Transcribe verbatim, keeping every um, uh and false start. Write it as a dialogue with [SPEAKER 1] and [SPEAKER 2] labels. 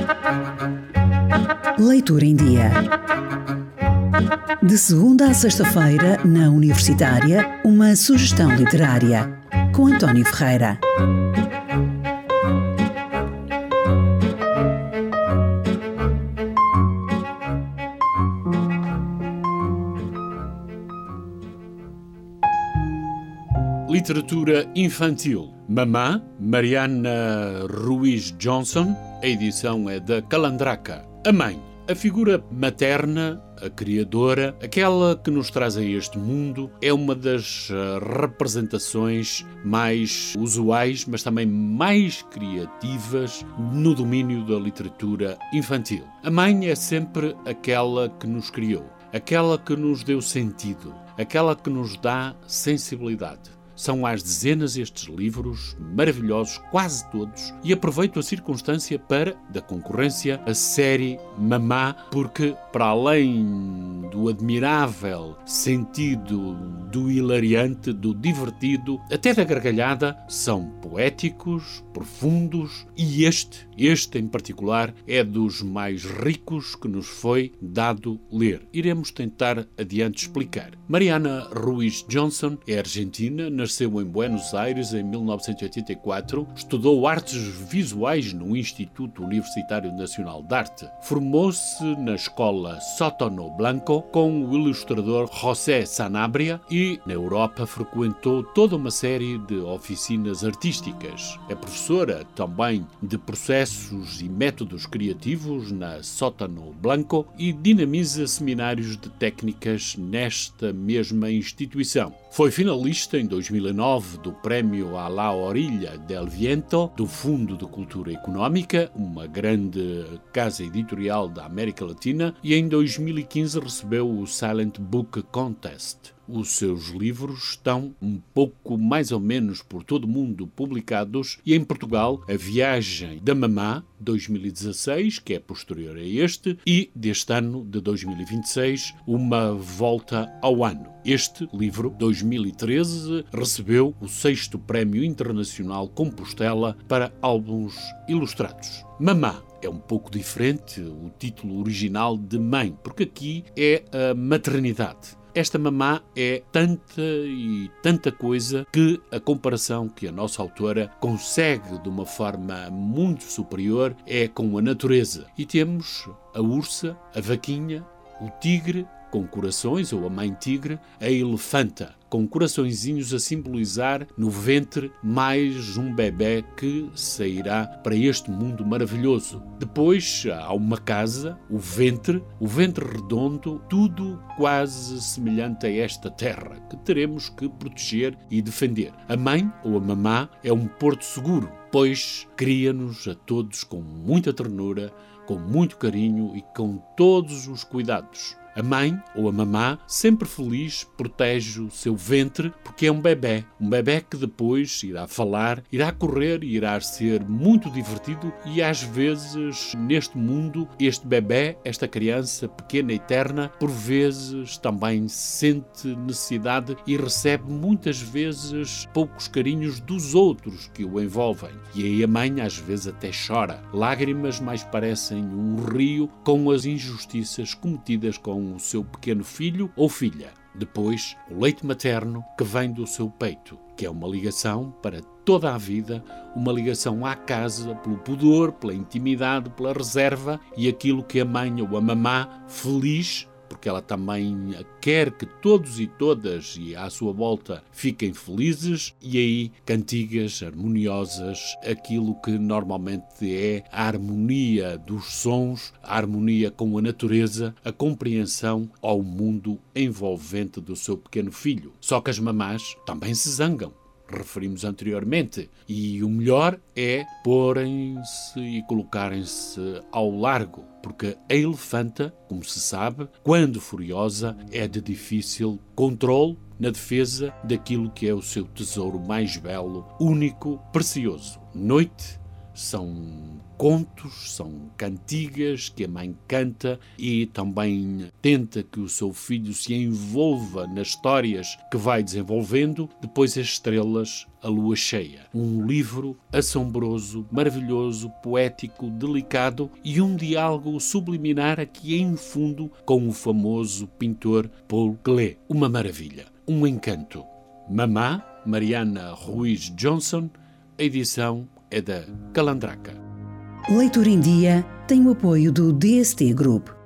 [SPEAKER 1] Leitura em Dia. De segunda a sexta-feira, na Universitária, uma sugestão literária, com António Ferreira.
[SPEAKER 2] Literatura infantil. Mamã, Mariana Ruiz Johnson. A edição é da Calandraca. A mãe, a figura materna, a criadora, aquela que nos traz a este mundo, é uma das representações mais usuais, mas também mais criativas no domínio da literatura infantil. A mãe é sempre aquela que nos criou, aquela que nos deu sentido, aquela que nos dá sensibilidade. São às dezenas estes livros, maravilhosos, quase todos, e aproveito a circunstância para, da concorrência, a série Mamã, porque, para além do admirável sentido, do hilariante, do divertido, até da gargalhada, são poéticos, profundos, e este, este em particular, é dos mais ricos que nos foi dado ler. Iremos tentar adiante explicar. Mariana Ruiz Johnson é argentina, nasceu em Buenos Aires em mil novecentos e oitenta e quatro, estudou artes visuais no Instituto Universitário Nacional de Arte. Formou-se na escola Sótano Blanco com o ilustrador José Sanabria e, na Europa, frequentou toda uma série de oficinas artísticas. É professora também de processos e métodos criativos na Sótano Blanco e dinamiza seminários de técnicas nesta mesma instituição. Foi finalista em dois mil e nove do Prémio A la Orilla del Viento do Fundo de Cultura Económica, uma grande casa editorial da América Latina, e em dois mil e quinze recebeu o Silent Book Contest. Os seus livros estão um pouco mais ou menos por todo o mundo publicados, e em Portugal A Viagem da Mamã, dois mil e dezasseis, que é posterior a este, e deste ano de dois mil e vinte e seis, Uma Volta ao Ano. Este livro, dois mil e treze, recebeu o sexto Prémio Internacional Compostela para álbuns ilustrados. Mamã é um pouco diferente o título original de mãe, porque aqui é a maternidade. Esta mamã é tanta e tanta coisa que a comparação que a nossa autora consegue de uma forma muito superior é com a natureza. E temos a ursa, a vaquinha, o tigre com corações, ou a mãe tigre, a elefanta, com coraçõezinhos a simbolizar no ventre mais um bebé que sairá para este mundo maravilhoso. Depois há uma casa, o ventre, o ventre redondo, tudo quase semelhante a esta terra, que teremos que proteger e defender. A mãe, ou a mamã, é um porto seguro, pois cria-nos a todos com muita ternura, com muito carinho e com todos os cuidados. A mãe, ou a mamã, sempre feliz, protege o seu ventre porque é um bebé. Um bebé que depois irá falar, irá correr, irá ser muito divertido e às vezes neste mundo este bebé, esta criança pequena e terna, por vezes também sente necessidade e recebe muitas vezes poucos carinhos dos outros que o envolvem. E aí a mãe às vezes até chora. Lágrimas mais parecem um rio com as injustiças cometidas com o seu pequeno filho ou filha. Depois, o leite materno que vem do seu peito, que é uma ligação para toda a vida, uma ligação à casa, pelo pudor, pela intimidade, pela reserva e aquilo que a mãe ou a mamã, feliz, porque ela também quer que todos e todas e à sua volta fiquem felizes, e aí cantigas harmoniosas, aquilo que normalmente é a harmonia dos sons, a harmonia com a natureza, a compreensão ao mundo envolvente do seu pequeno filho. Só que as mamás também se zangam. Referimos anteriormente, e o melhor é porem-se e colocarem-se ao largo, porque a elefanta, como se sabe, quando furiosa, é de difícil controle na defesa daquilo que é o seu tesouro mais belo, único, precioso. Noite, São contos, são cantigas que a mãe canta e também tenta que o seu filho se envolva nas histórias que vai desenvolvendo. Depois as estrelas, a lua cheia. Um livro assombroso, maravilhoso, poético, delicado e um diálogo subliminar aqui em fundo com o famoso pintor Paul Klee. Uma maravilha, um encanto. Mamã, Mariana Ruiz Johnson, a edição é da Calandraca.
[SPEAKER 1] Leitura em Dia tem o apoio do D S T Group.